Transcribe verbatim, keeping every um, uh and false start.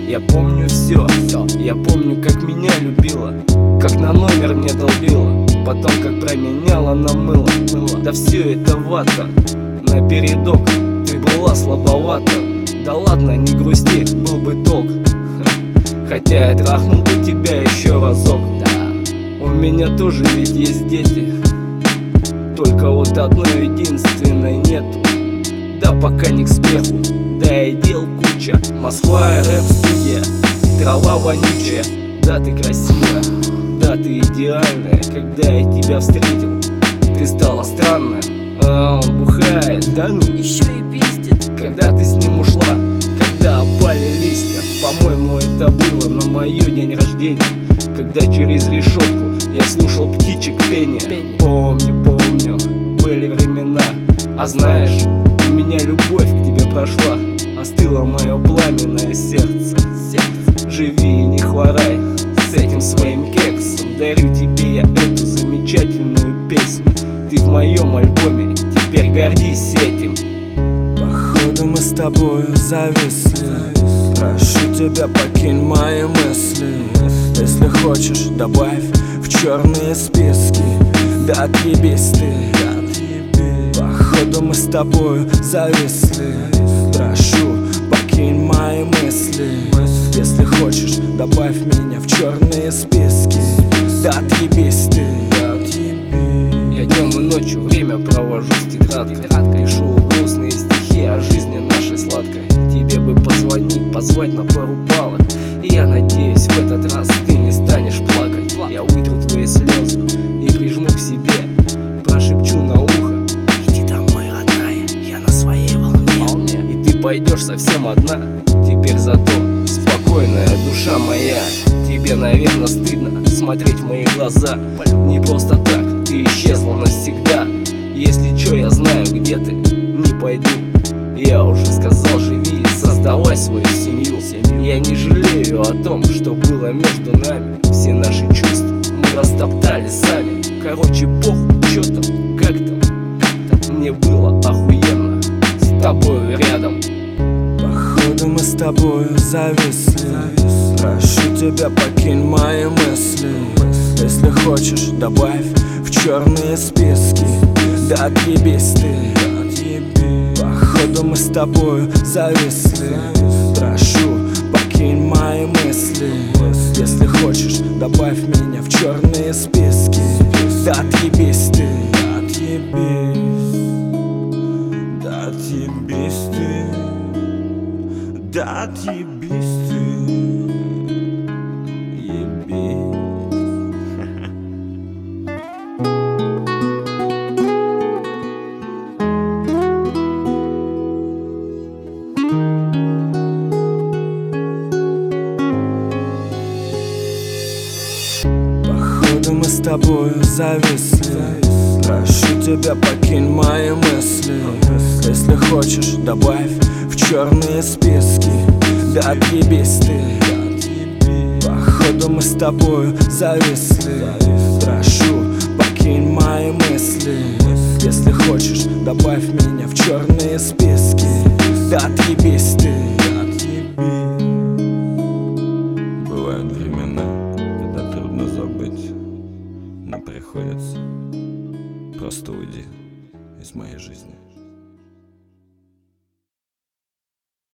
Я помню все, я помню, как меня любила, как на номер мне долбила, потом как променяла на мыло. Да все это вата, напередок, ты была слабовата. Да ладно, не грусти, был бы толк. Хотя я трахнул бы тебя еще разок. У меня тоже ведь есть дети, только вот одной единственной нету. Да пока не к спеху, да и дел куча. Москва, рэп-студия, трава вонючая. Да ты красивая, да ты идеальная. Когда я тебя встретил, ты стала странная. А он бухает, да ну, еще и пиздит. когда ты с ним ушла, когда опали листья. По-моему, это было на мое день рождения, когда через решетку я слушал птичек пение. Помню, помню, были времена. А знаешь, у меня любовь к тебе прошла, остыло мое пламенное сердце. Живи и не хворай с этим своим кексом. Дарю тебе я эту замечательную песню. Ты в моем альбоме, теперь гордись этим. Походу мы с тобою зависли. Прошу тебя, покинь мои мысли. Если хочешь, добавь в черные списки. Да отъебись ты. Походу мы с тобою зависли. Прошу, покинь мои мысли. Если хочешь, добавь меня в черные списки. Да отъебись ты. Я днем и ночью время провожу с тетрадкой, пишу грустные стихи о жизни нашей сладкой. Тебе бы позвонить, позвать на пару палок, и я надеюсь, в этот раз ты не станешь плакать. Я вытру твои слезы и прижму к себе, прошепчу на ухо: иди домой, родная, я на своей волне. И ты пойдешь совсем одна, теперь зато спокойная душа моя. Тебе, наверное, стыдно смотреть в мои глаза. Не просто так, ты исчезла навсегда. Если чё, я знаю, где ты, не пойду. Я уже сказал, живи и создавай свою семью. Я не жалею о том, что было между нами. Все наши чувства мы растоптали сами. Короче, похуй, чё там, как там. Мне было охуенно с тобой рядом. Походу мы с тобою зависли. Прошу тебя, покинь мои мысли. Если хочешь, добавь в черные списки. Да отъебись ты. Походу мы с тобою зависли. Прошу, покинь мои мысли. Если хочешь, добавь меня в черные списки. Да отъебись ты. Да отъебись ты. Да отъебись ты. Походу мы с тобою зависли. Прошу тебя, покинь мои мысли. Если хочешь, добавь в черные списки. Да отъебись ты. Походу мы с тобою зависли. Прошу, покинь мои мысли. Если хочешь, добавь меня в черные списки. Да отъебись ты. Бывают времена, когда трудно забыть, но приходится. Просто уйди из моей жизни.